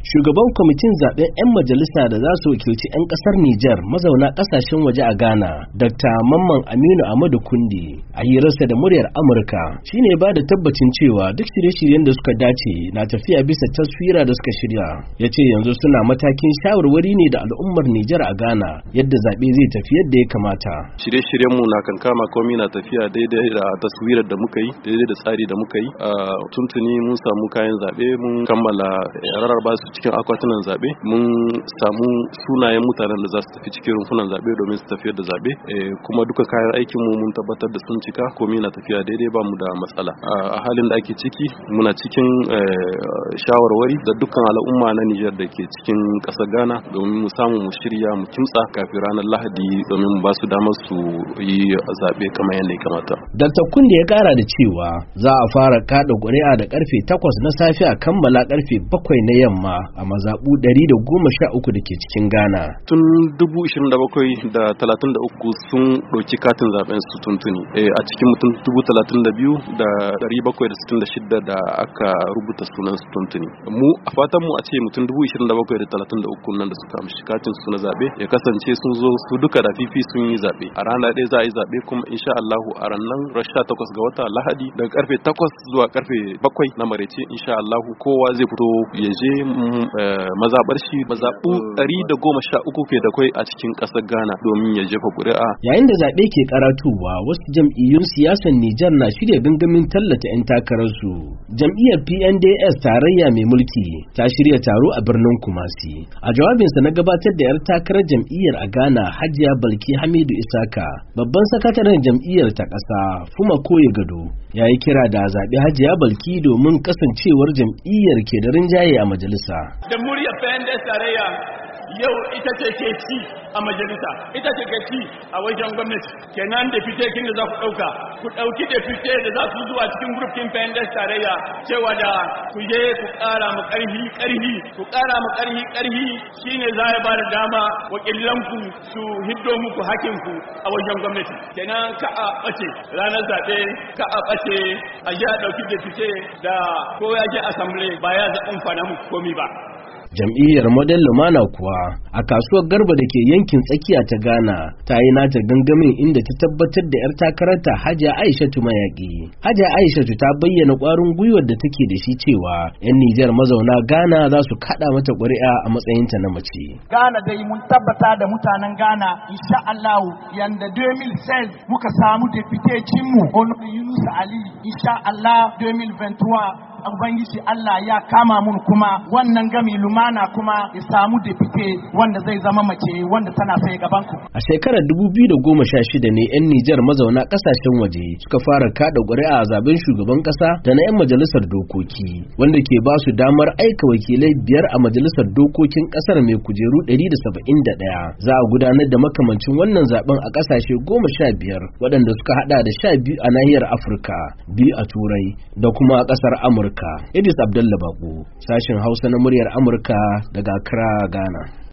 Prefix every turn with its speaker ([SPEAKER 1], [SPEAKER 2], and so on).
[SPEAKER 1] Shugaban kwamitin zaben 'yan majalisa da za su wakilci 'yan kasar Nijar mazauna kasashen waje a Ghana, Dr. Mamman Aminu Ahmadu Kundi, a hirarsa da muryar Amurka, shine ba da tabbacin cewa duk shirye-shiryen da suka dace na tafiya bisa taswira da suka shirya. Ya ce yanzu suna matakin shawarwari ne da al'ummar Nijar a Ghana yadda zaɓe zai tafi yadda ya kamata.
[SPEAKER 2] Shirye-shiryenmu na kankama komai na tafiya daidai da taswirar da muka yi, daidai da tsari da muka yi. Tuntuni mun samu kayan zaɓe, mun kammala rarraba su cikin akwatunan zaɓe, mun samu sunayen mutanen da za su tafi cikin rumfunan zaɓe domin su tafiyar da zaɓe, kuma duka kayan aikin mu mun tabbatar da sun cika, komai na tafiya daidai, ba mu da matsala. A halin da ake ciki muna cikin shawarwari da dukkan al'umma na Nijar da ke cikin ƙasar Ghana domin mu samu mu shirya mu kimtsa kafin ranar Lahadi domin mu ba su damar su yi zaɓe kamar yadda ya kamata.
[SPEAKER 1] Dr. Kunde ya ƙara da cewa za a fara kaɗa ƙuri'a da ƙarfe 8 na safe a kammala ƙarfe 7 na yamma a mazaɓu 113 da ke cikin Ghana.
[SPEAKER 2] Tun 27,033 sun ɗauki katin zaben su tuntuni. A cikin mutum 32,766 da aka rubuta sunan su tuntuni. Mu a fatan mu a ce mutum 27,033 nan da suka amshi katin su na zaɓe ya kasance sun zo su duka da fifi sun yi zaɓe. A rana ɗaya za a yi zaɓe kuma insha Allahu a ranar 18 ga wata Lahadi daga karfe 8 zuwa karfe 7 na maraice insha Allahu kowa zai fito ya je mazaɓar shi mazaɓu 113 ke da kwai a cikin ƙasar Ghana domin ya jefa ƙuri'a.
[SPEAKER 1] Yayin da zaɓe ke karatuwa, wasu jam'iyyun siyasar Nijar na shirya gangamin tallata 'yan takararsu. Jam'iyyar PNDS tarayya mai mulki ta shirya taro a birnin Kumasi. A jawabinsa na gabatar da 'yar takarar jam'iyyar a Ghana, Hajiya Balki Hamidu Isaka, babban sakataren jam'iyyar ta ƙasa, Fuma Koye Gado, ya yi kira da zaɓi Hajiya Balki domin kasancewar jam'iyyar ke da rinjaye a majalisa.
[SPEAKER 3] Jamhuriyar PNDS tarayya yau ita ce ke ci a majalisa, ita ce ke ci a wajen gwamnati. Kenan da fitekin da za ku ɗauki da fite da za su zuwa cikin grupkin PNDS tarayya cewa da ku je ku ƙara mu ƙarhi shine za ya ba da dama wakilanku su hiddo muku hakinku a wajen gwamnati. Kenan ka a ɓace ranar zaɓe, ka a ɓace a ji a ɗauki da fite da ko ya je assembly ba ya zaɓin fana muku komi ba.
[SPEAKER 1] Jam'iyyar Model Lumana kuwa a kasuwar Garba da ke yankin tsakiya ta Ghana ta yi nata gangamin inda ta tabbatar da 'yar takararta Hajiya Aishatu Mayaki. Hajiya Aishatu ta bayyana ƙwarin gwiwar da take da shi cewa 'yan Nijar mazauna Ghana za su kaɗa mata ƙuri'a a matsayinta na mace.
[SPEAKER 4] Ghana dai mun tabbata da mutanen Ghana insha Allah yanda 2016 muka samu deputecinmu Honorable Yunus Ali insha Allah 2023 Ubangiji Allah ya kama mun kuma wannan gami lumana kuma ya samu depute wanda zai zama mace wanda tana sai gaban ku.
[SPEAKER 1] A shekarar 2016 ne 'yan Nijar mazauna kasashen waje suka fara kada ƙuri'a a zaben shugaban ƙasa da na 'yan majalisar dokoki wanda ke ba su damar aika wakilai 5 a majalisar dokokin ƙasar mai kujeru 171. Za a gudanar da makamancin wannan zaben a ƙasashe 15 waɗanda suka hada da 12 a nahiyar Afirka, 2 a Turai da kuma ƙasar Amurka. Idris Abdullah Bako, sashin Hausa na muryar Amurka daga Accra, Ghana.